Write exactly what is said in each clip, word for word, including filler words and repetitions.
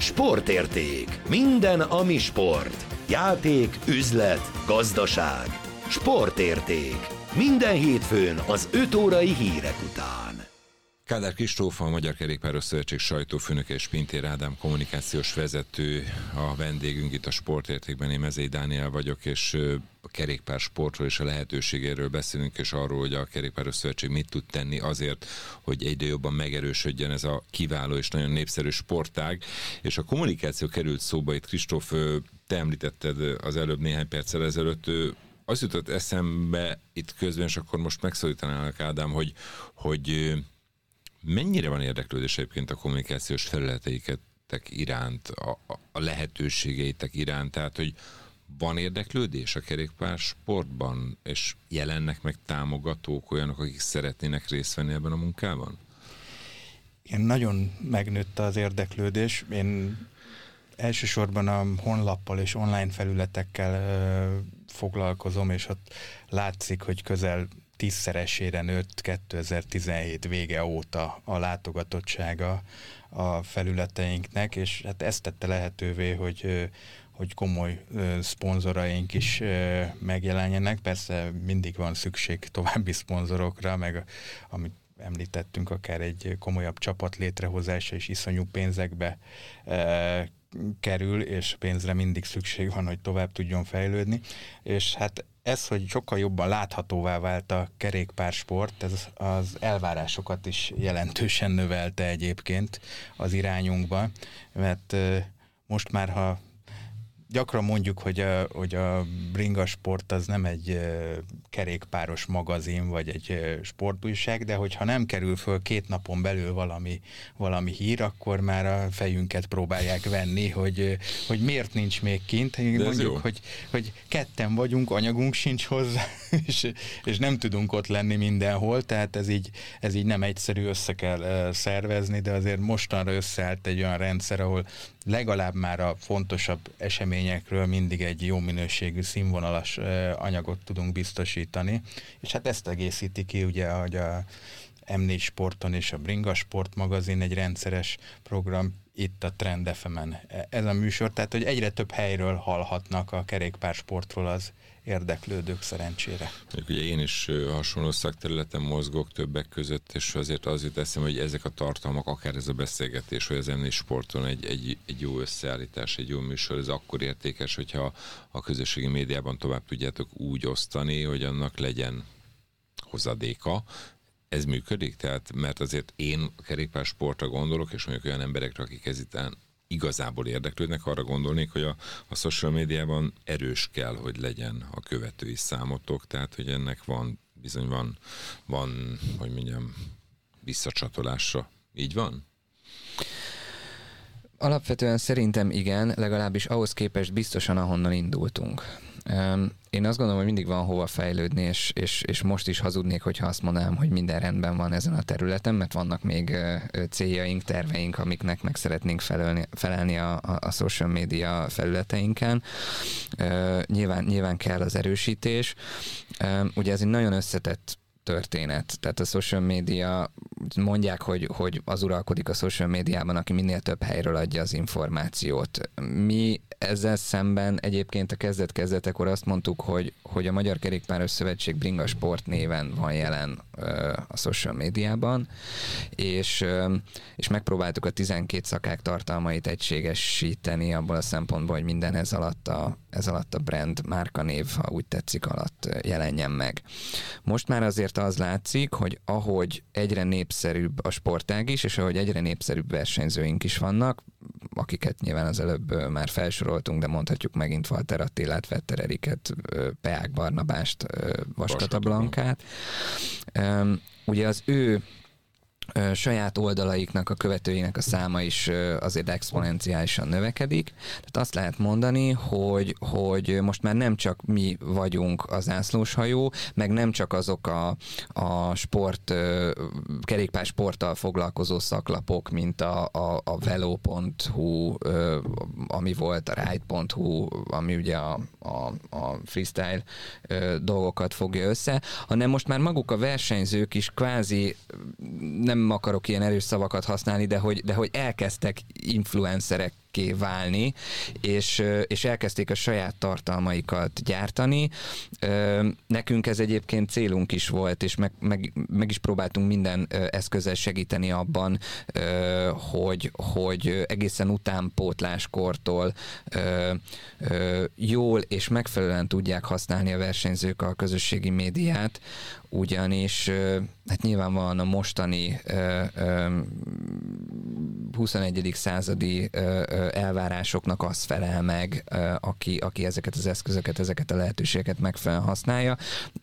Sportérték. Minden, ami sport. Játék, üzlet, gazdaság. Sportérték. Minden hétfőn az öt órai hírek után. Kádár Kristóf, a Magyar Kerékpáros Szövetség sajtófőnöke és Pintér Ádám kommunikációs vezető a vendégünk itt a Sportértékben. Én Mezei Dániel vagyok, és a kerékpársportról és a lehetőségéről beszélünk, és arról, hogy a Kerékpáros Szövetség mit tud tenni azért, hogy egyre jobban megerősödjön ez a kiváló és nagyon népszerű sportág. És a kommunikáció került szóba itt, Kristóf, te említetted az előbb néhány perccel ezelőtt, az jutott eszembe itt közben, és akkor most megszólítanálak, Ádám, hogy, hogy mennyire van érdeklődés egyébként a kommunikációs felületeitek iránt, a, a lehetőségeitek iránt, tehát hogy van érdeklődés a kerékpársportban, és jelennek meg támogatók, olyanok, akik szeretnének részt venni ebben a munkában? Igen, nagyon megnőtt az érdeklődés. Én elsősorban a honlappal és online felületekkel ö, foglalkozom, és ott látszik, hogy közel tízszeresére nőtt kétezer-tizenhét vége óta a látogatottsága a felületeinknek, és hát ezt tette lehetővé, hogy, hogy komoly szponzoraink is megjelenjenek. Persze mindig van szükség további szponzorokra, meg amit említettünk, akár egy komolyabb csapat létrehozása is iszonyú pénzekbe kerül, és pénzre mindig szükség van, hogy tovább tudjon fejlődni. És hát ez, hogy sokkal jobban láthatóvá vált a kerékpársport, ez az elvárásokat is jelentősen növelte egyébként az irányunkba, mert most már, ha gyakran mondjuk, hogy a, hogy a bringasport az nem egy kerékpáros magazin, vagy egy sportújság, de hogyha nem kerül föl két napon belül valami, valami hír, akkor már a fejünket próbálják venni, hogy, hogy miért nincs még kint. Mondjuk, hogy, hogy ketten vagyunk, anyagunk sincs hozzá, és, és nem tudunk ott lenni mindenhol, tehát ez így, ez így nem egyszerű, össze kell szervezni, de azért mostanra összeállt egy olyan rendszer, ahol legalább már a fontosabb eseményekről mindig egy jó minőségű, színvonalas anyagot tudunk biztosítani, és hát ezt egészíti ki ugye, hogy a em négy Sporton és a Bringa Sport magazin egy rendszeres program, itt a Trend ef emen ez a műsor, tehát hogy egyre több helyről hallhatnak a kerékpársportról az érdeklődők szerencsére. Ugye én is hasonló szakterületen mozgok többek között, és azért az jut eszembe, hogy ezek a tartalmak, akár ez a beszélgetés, vagy az em négy Sporton egy, egy, egy jó összeállítás, egy jó műsor, ez akkor értékes, hogyha a közösségi médiában tovább tudjátok úgy osztani, hogy annak legyen hozadéka. Ez működik? Tehát, mert azért én a kerékpársportra gondolok, és mondjuk olyan emberekre, akik ezután igazából érdeklődnek, arra gondolnék, hogy a, a social médiában erős kell, hogy legyen a követői számotok, tehát, hogy ennek van, bizony van, van, hogy mondjam, visszacsatolásra. Így van? Alapvetően szerintem igen, legalábbis ahhoz képest biztosan, ahonnan indultunk. Én azt gondolom, hogy mindig van hova fejlődni, és, és, és most is hazudnék, hogyha azt mondanám, hogy minden rendben van ezen a területen, mert vannak még céljaink, terveink, amiknek meg szeretnénk felelni, felelni a, a, a social media felületeinken. Nyilván, nyilván kell az erősítés. Ugye ez egy nagyon összetett történet. Tehát a social media, mondják, hogy, hogy az uralkodik a social médiában, aki minél több helyről adja az információt. Mi ezzel szemben egyébként a kezdet-kezdetekor azt mondtuk, hogy, hogy a Magyar Kerékpáros Szövetség Bringa Sport néven van jelen ö, a social médiában, és, ö, és megpróbáltuk a tizenkét szakák tartalmait egységesíteni abból a szempontból, hogy minden ez alatt a, ez alatt a brand, márkanév, ha úgy tetszik, alatt jelenjen meg. Most már azért az látszik, hogy ahogy egyre népszerűbb a sportág is, és ahogy egyre népszerűbb versenyzőink is vannak, akiket nyilván az előbb már felsoroltunk, de mondhatjuk megint Walter Attilát, Vetter Eriket, Peák Barnabást, Vaskata Blankát. Ugye az ő saját oldalaiknak, a követőinek a száma is azért exponenciálisan növekedik. Tehát azt lehet mondani, hogy, hogy most már nem csak mi vagyunk a zászlóshajó, meg nem csak azok a, a sport, kerékpársporttal foglalkozó szaklapok, mint a, a, a velo pont hu, ami volt, a ride pont hu, ami ugye a, a, a freestyle dolgokat fogja össze, hanem most már maguk a versenyzők is kvázi, nem akarok ilyen erős szavakat használni, de hogy, de hogy elkezdtek influencerek cégekké válni, és, és elkezdték a saját tartalmaikat gyártani. Nekünk ez egyébként célunk is volt, és meg, meg, meg is próbáltunk minden eszközzel segíteni abban, hogy, hogy egészen utánpótláskortól jól és megfelelően tudják használni a versenyzők a közösségi médiát, ugyanis hát nyilvánvalóan a mostani huszonegyedik századi elvárásoknak az felel meg, aki, aki ezeket az eszközöket, ezeket a lehetőségeket megfelelően használja.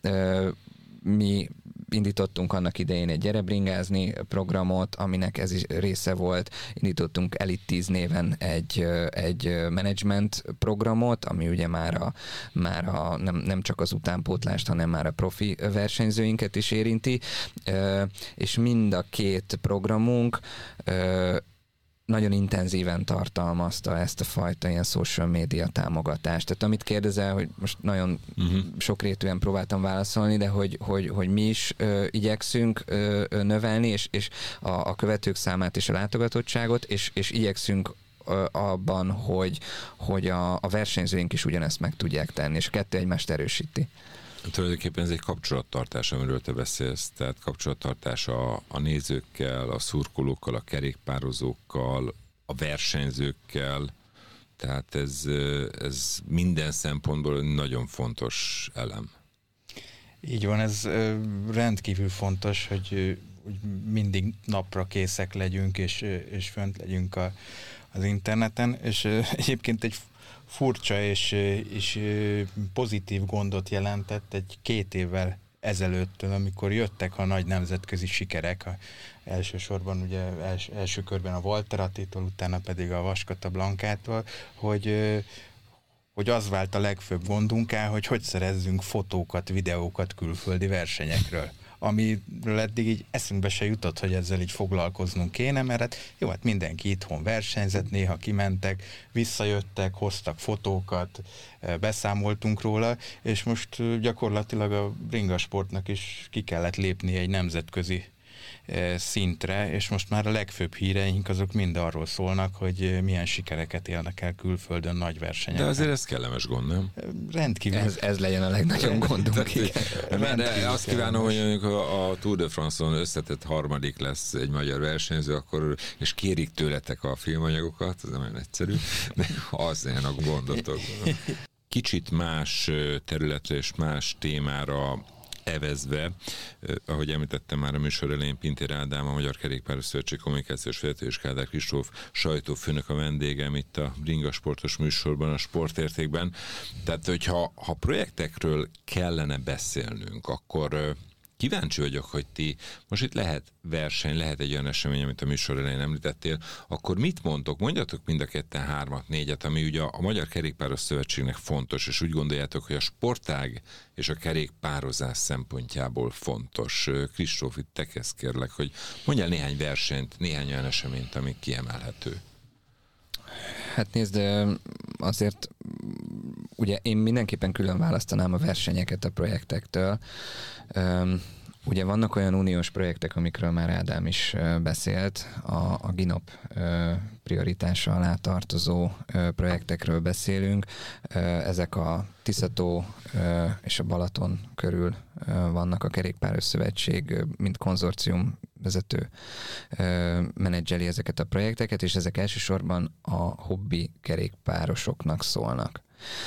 Mi indítottunk annak idején egy Gyere bringázni programot, aminek ez is része volt. Indítottunk Elite tíz néven egy, egy management programot, ami ugye már, a, már a, nem, nem csak az utánpótlást, hanem már a profi versenyzőinket is érinti, és mind a két programunk nagyon intenzíven tartalmazta ezt a fajta ilyen social media támogatást. Tehát amit kérdezel, hogy most nagyon uh-huh. sokrétűen próbáltam válaszolni, de hogy, hogy, hogy mi is ö, igyekszünk ö, ö, növelni, és, és a, a követők számát és a látogatottságot, és, és igyekszünk ö, abban, hogy, hogy a, a versenyzőink is ugyanezt meg tudják tenni, és a kettő egymást erősíti. Tulajdonképpen ez egy kapcsolattartás, amiről te beszélsz, tehát kapcsolattartás a, a nézőkkel, a szurkolókkal, a kerékpározókkal, a versenyzőkkel, tehát ez, ez minden szempontból nagyon fontos elem. Így van, ez rendkívül fontos, hogy, hogy mindig napra készek legyünk, és, és fönt legyünk a, az interneten, és egyébként egy furcsa és, és pozitív gondot jelentett egy két évvel ezelőttől, amikor jöttek a nagy nemzetközi sikerek, a, elsősorban ugye els, első körben a Walter Attétól, utána pedig a Vaskata Blankától, hogy, hogy az vált a legfőbb gondunká, hogy hogy szerezzünk fotókat, videókat külföldi versenyekről, amiről eddig így eszünkbe se jutott, hogy ezzel így foglalkoznunk kéne, mert hát jó, hát mindenki itthon versenyzett, néha kimentek, visszajöttek, hoztak fotókat, beszámoltunk róla, és most gyakorlatilag a bringasportnak is ki kellett lépni egy nemzetközi szintre, és most már a legfőbb híreink azok mind arról szólnak, hogy milyen sikereket élnek el külföldön nagy versenyeken. De azért ez kellemes gond, nem? Rendkívül. Ez, ez legyen a legnagyobb gondunk. De, de azt kívánom, hogy a, a Tour de France-on összetett harmadik lesz egy magyar versenyző, akkor, és kérik tőletek a filmanyagokat, ez nem olyan egyszerű, de az ilyen a gondotok. Kicsit más területre és más témára evezve, ahogy említettem már a műsor elején, Pintér Ádám, a Magyar Kerékpáros Szövetség kommunikációs vezető, és Kádár Kristóf sajtófőnök a vendégem itt a Bringa Sportos műsorban, a Sportértékben. Tehát, hogyha ha projektekről kellene beszélnünk, akkor kíváncsi vagyok, hogy ti, most itt lehet verseny, lehet egy olyan esemény, amit a műsor elején említettél, akkor mit mondtok? Mondjatok mind a ketten hármat, négyet, ami ugye a Magyar Kerékpáros Szövetségnek fontos, és úgy gondoljátok, hogy a sportág és a kerékpározás szempontjából fontos. Kristóf, itt te kezd, kérlek, hogy mondjál néhány versenyt, néhány olyan eseményt, ami kiemelhető. Hát nézd, azért ugye én mindenképpen külön választanám a versenyeket a projektektől. Ugye vannak olyan uniós projektek, amikről már Ádám is beszélt, a, a GINOP prioritása alá tartozó projektekről beszélünk. Ezek a Tiszató és a Balaton körül vannak, a Kerékpáros Szövetség, mint konzorcium vezető menedzseli ezeket a projekteket, és ezek elsősorban a hobbi kerékpárosoknak szólnak.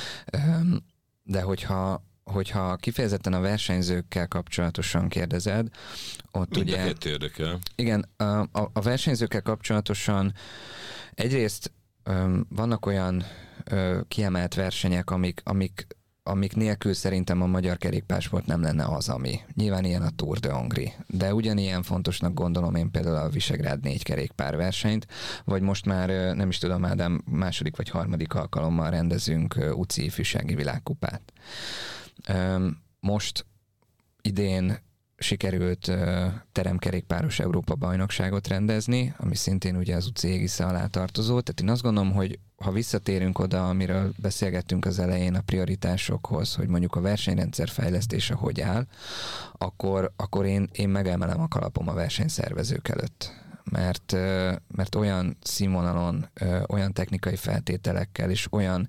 De hogyha hogyha kifejezetten a versenyzőkkel kapcsolatosan kérdezed, ott mind ugye... Mind érdekel. Igen, a, a, a versenyzőkkel kapcsolatosan egyrészt um, vannak olyan uh, kiemelt versenyek, amik, amik, amik nélkül szerintem a magyar kerékpársport nem lenne az, ami. Nyilván ilyen a Tour de Hongrie, de ugyanilyen fontosnak gondolom én például a Visegrád négy kerékpárversenyt, vagy most már uh, nem is tudom, Ádám, második vagy harmadik alkalommal rendezünk uh, u cé i ifjúsági világkupát. Most idén sikerült teremkerékpáros Európa bajnokságot rendezni, ami szintén ugye az u cé égisze alá tartozó. Tehát én azt gondolom, hogy ha visszatérünk oda, amiről beszélgettünk az elején a prioritásokhoz, hogy mondjuk a versenyrendszer fejlesztése hogy áll, akkor, akkor én, én megemelem a kalapom a versenyszervezők előtt. mert, mert olyan színvonalon, olyan technikai feltételekkel és olyan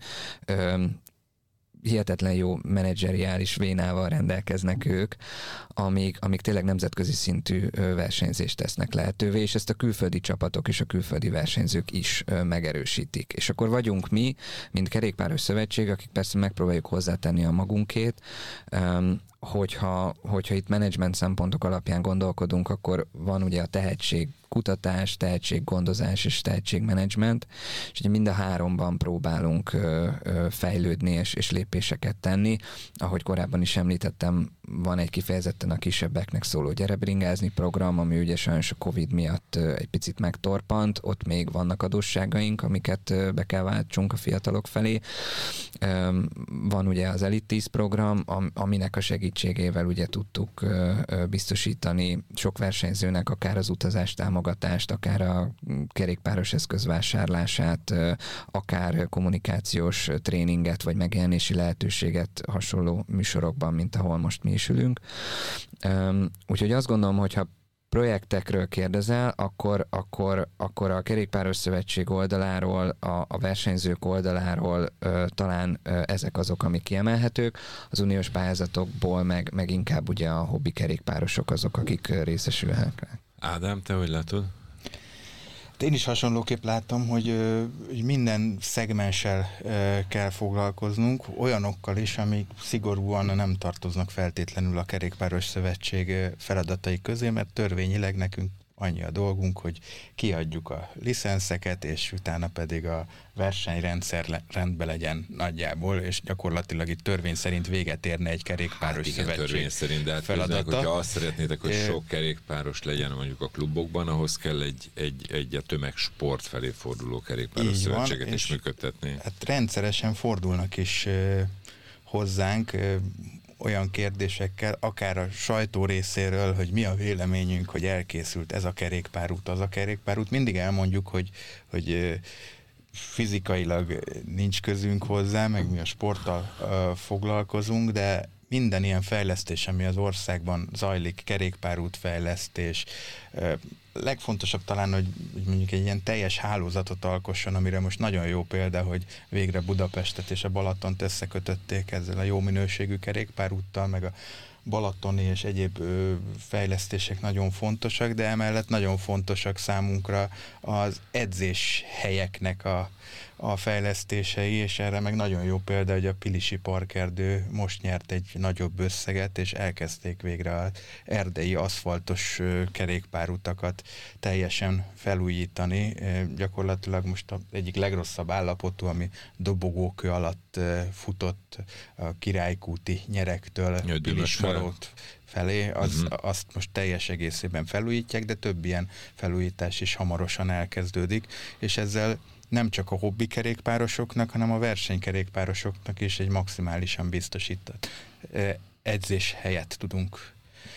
hihetetlen jó menedzseriális vénával rendelkeznek ők, amíg, amíg tényleg nemzetközi szintű versenyzést tesznek lehetővé, és ezt a külföldi csapatok és a külföldi versenyzők is megerősítik. És akkor vagyunk mi, mint kerékpáros szövetség, akik persze megpróbáljuk hozzátenni a magunkét, hogyha, hogyha itt menedzsment szempontok alapján gondolkodunk, akkor van ugye a tehetség kutatás, tehetséggondozás és tehetségmenedzsment, és ugye mind a háromban próbálunk ö, ö, fejlődni és, és lépéseket tenni. Ahogy korábban is említettem, van egy kifejezetten a kisebbeknek szóló gyerebringázni program, ami ugye sajnos a Covid miatt ö, egy picit megtorpant, ott még vannak adósságaink, amiket ö, be kell váltsunk a fiatalok felé. Ö, van ugye az Elite tíz program, am, aminek a segítségével ugye tudtuk ö, ö, biztosítani sok versenyzőnek akár az utazást támogatást, akár a kerékpáros eszköz vásárlását, akár kommunikációs tréninget, vagy megjelenési lehetőséget hasonló műsorokban, mint ahol most mi is ülünk. Úgyhogy azt gondolom, hogyha projektekről kérdezel, akkor, akkor, akkor a Kerékpáros Szövetség oldaláról, a, a versenyzők oldaláról ö, talán ö, ezek azok, amik kiemelhetők. Az uniós pályázatokból meg, meg inkább ugye a hobbi kerékpárosok azok, akik részesülhetnek. Ádám, te hogy látod? Én is hasonlóképp látom, hogy, hogy minden szegmenssel kell foglalkoznunk, olyanokkal is, amik szigorúan nem tartoznak feltétlenül a Kerékpáros Szövetség feladatai közé, mert törvényileg nekünk annyi a dolgunk, hogy kiadjuk a licenszeket, és utána pedig a versenyrendszer rendbe legyen nagyjából, és gyakorlatilag itt törvény szerint véget érne egy kerékpáros hát igen, szövetség törvény szerint, de hát feladata. Közben, hogyha azt szeretnétek, hogy sok kerékpáros legyen mondjuk a klubokban, ahhoz kell egy, egy, egy a tömegsport felé forduló kerékpáros szövetséget is működtetni. Hát rendszeresen fordulnak is uh, hozzánk uh, olyan kérdésekkel, akár a sajtó részéről, hogy mi a véleményünk, hogy elkészült ez a kerékpárút, az a kerékpárút. Mindig elmondjuk, hogy, hogy fizikailag nincs közünk hozzá, meg mi a sporttal uh, foglalkozunk, de minden ilyen fejlesztés, ami az országban zajlik, kerékpárút fejlesztés, uh, legfontosabb talán, hogy mondjuk egy ilyen teljes hálózatot alkosson, amire most nagyon jó példa, hogy végre Budapestet és a Balatont összekötötték ezzel a jó minőségű kerékpárúttal, meg a balatoni és egyéb ö, fejlesztések nagyon fontosak, de emellett nagyon fontosak számunkra az edzés helyeknek a, a fejlesztései, és erre meg nagyon jó példa, hogy a Pilisi Parkerdő most nyert egy nagyobb összeget, és elkezdték végre az erdei aszfaltos ö, kerékpárutakat teljesen felújítani. E, gyakorlatilag most az egyik legrosszabb állapotú, ami dobogókő alatt ö, futott a Királykúti nyerektől Pilismarót felé, az, uh-huh. azt most teljes egészében felújítják, de több ilyen felújítás is hamarosan elkezdődik, és ezzel nem csak a hobbi kerékpárosoknak, hanem a versenykerékpárosoknak is egy maximálisan biztosított edzés helyet tudunk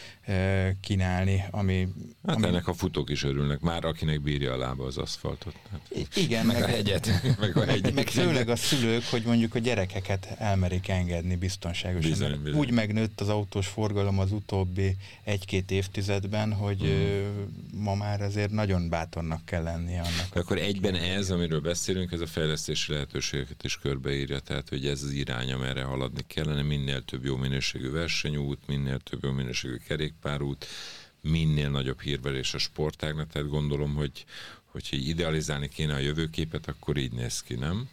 kínálni, ami... Hát ami... ennek a futók is örülnek, már akinek bírja a lába az aszfaltot. Hát, igen, meg, meg a hegyet. meg, a hegyet. meg főleg a szülők, hogy mondjuk a gyerekeket elmerik engedni biztonságosan. Bizony, bizony. Úgy megnőtt az autós forgalom az utóbbi egy-két évtizedben, hogy mm. ma már azért nagyon bátornak kell lennie annak. Akkor egyben ez, amiről beszélünk, ez a fejlesztési lehetőségeket is körbeírja, tehát hogy ez az irány, amerre haladni kellene, minél több jó minőségű versenyút, minél több jó minőségű kerékpárút, minél nagyobb hírverés a sportágnak, tehát gondolom, hogy hogyha idealizálni kéne a jövőképet, akkor így néz ki, nem?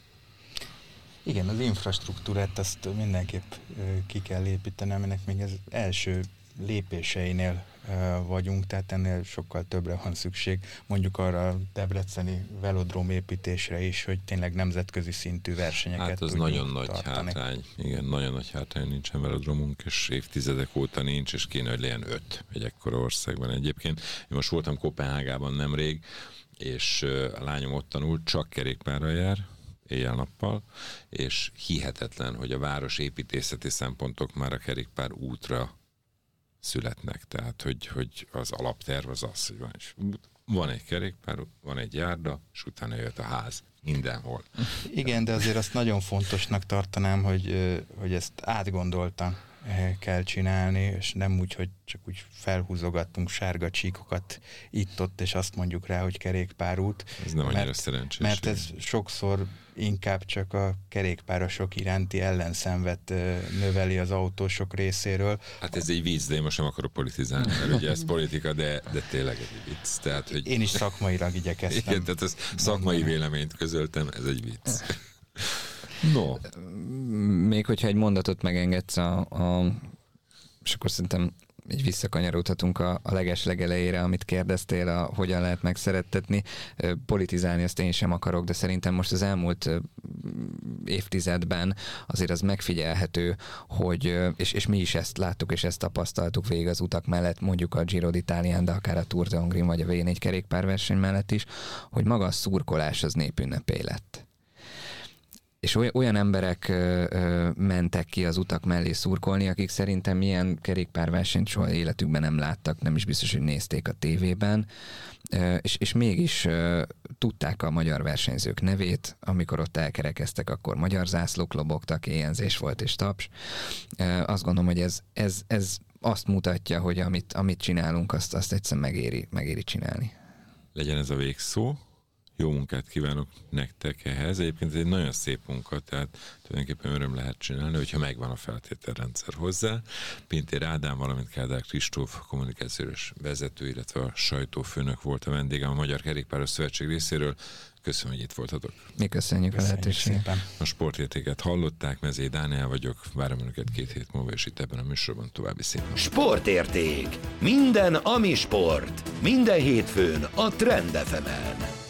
Igen, az infrastruktúrát azt mindenképp ki kell építeni, aminek még az első lépéseinél vagyunk, tehát ennél sokkal többre van szükség. Mondjuk arra a debreceni velodróm építésre is, hogy tényleg nemzetközi szintű versenyeket hát az tudjunk nagyon nagy tartani. hátrány. Igen, nagyon nagy hátrány, nincsen velodrómunk, és évtizedek óta nincs, és kéne, hogy legyen öt egy ekkora országban egyébként. Én most voltam Koppenhágában nemrég, és a lányom ott tanult, csak kerékpárral jár, éjjel-nappal, és hihetetlen, hogy a város építészeti szempontok már a kerékpár útra születnek. Tehát, hogy, hogy az alapterv az az, hogy van, is, van egy kerékpár, van egy járda, és utána jött a ház. Mindenhol. Igen, de azért azt nagyon fontosnak tartanám, hogy, hogy ezt átgondoltan kell csinálni, és nem úgy, hogy csak úgy felhúzogattunk sárga csíkokat itt-ott, és azt mondjuk rá, hogy kerékpárút. Ez nem annyira szerencsés. Mert ez sokszor inkább csak a kerékpárosok iránti ellenszenvet növeli az autósok részéről. Hát ez egy vicc, de én most nem akarok politizálni, mert ugye ez politika, de, de tényleg egy vicc. Tehát, hogy... Én is szakmailag igyekeztem. Igen, tehát az szakmai véleményt közöltem, ez egy vicc. No. Még hogyha egy mondatot megengedsz, a, a, és akkor szerintem így visszakanyarodhatunk a, a leges legelejére, amit kérdeztél, a, hogyan lehet megszerettetni. Politizálni azt én sem akarok, de szerintem most az elmúlt évtizedben azért az megfigyelhető, hogy, és, és mi is ezt láttuk, és ezt tapasztaltuk végig az utak mellett, mondjuk a Giro d'Italián, de akár a Tour de Hongrie vagy a vé négy kerékpárverseny mellett is, hogy maga a szurkolás az népünnepé lett. És olyan emberek ö, ö, mentek ki az utak mellé szurkolni, akik szerintem milyen kerékpárversenyt soha életükben nem láttak, nem is biztos, hogy nézték a tévében, ö, és, és mégis ö, tudták a magyar versenyzők nevét, amikor ott elkerekeztek, akkor magyar zászlók lobogtak, éjenzés volt és taps. Ö, azt gondolom, hogy ez, ez, ez azt mutatja, hogy amit, amit csinálunk, azt, azt egyszerűen megéri, megéri csinálni. Legyen ez a végszó. Jó munkát kívánok nektek ehhez. Egyébként ez egy nagyon szép munka, tehát tulajdonképpen öröm lehet csinálni, hogyha megvan a feltételrendszer hozzá. Pintér Ádám, valamint Kádár Kristóf kommunikációs vezető, illetve a sajtófőnök volt a vendégem a Magyar Kerékpáros Szövetség részéről. Köszönöm, hogy itt voltatok. Mi köszönjük, köszönjük a lehetőséget. A sportértéket hallották, Mezei Dániel vagyok, várom önöket két hét múlva, és itt ebben a műsorban további szép napot. Sportérték. Minden, ami sport. Minden hétfőn a Trend ef emen.